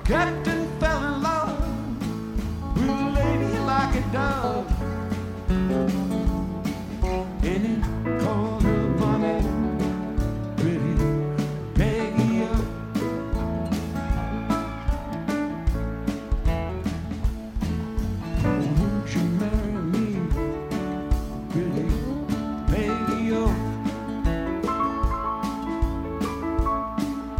Captain fell in love with a lady like a dove.